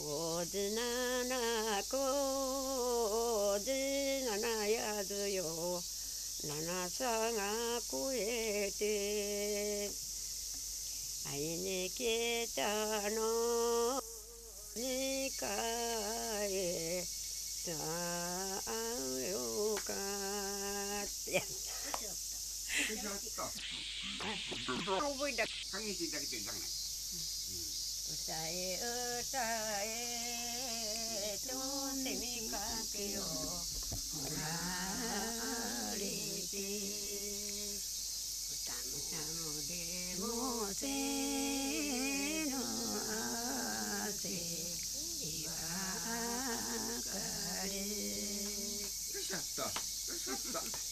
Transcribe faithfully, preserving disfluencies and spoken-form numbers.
こずななこずななやずよななさがこえて会いに来たのにかえさあよかってやった覚えた加減していただけてるじゃない。 歌え歌えと手にかけよほられて歌もたもでもせの汗いわかれよしやったよしやった